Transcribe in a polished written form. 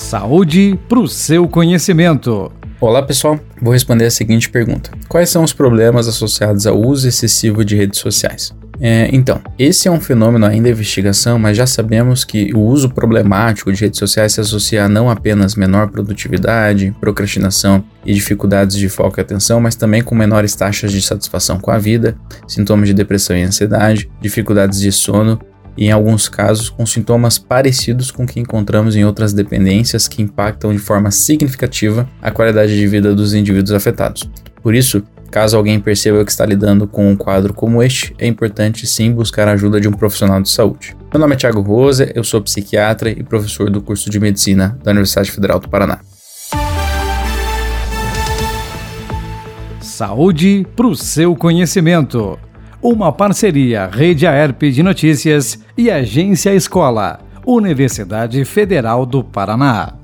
Saúde para o seu conhecimento. Olá pessoal, vou responder a seguinte pergunta: quais são os problemas associados ao uso excessivo de redes sociais? Então, esse é um fenômeno ainda em investigação, mas já sabemos que o uso problemático de redes sociais se associa a não apenas menor produtividade, procrastinação e dificuldades de foco e atenção, mas também com menores taxas de satisfação com a vida, sintomas de depressão e ansiedade, dificuldades de sono e, em alguns casos, com sintomas parecidos com o que encontramos em outras dependências que impactam de forma significativa a qualidade de vida dos indivíduos afetados. Por isso, caso alguém perceba que está lidando com um quadro como este, é importante sim buscar a ajuda de um profissional de saúde. Meu nome é Thiago Rosa, eu sou psiquiatra e professor do curso de Medicina da Universidade Federal do Paraná. Saúde para o seu conhecimento. Uma parceria Rede Aerp de Notícias e Agência Escola, Universidade Federal do Paraná.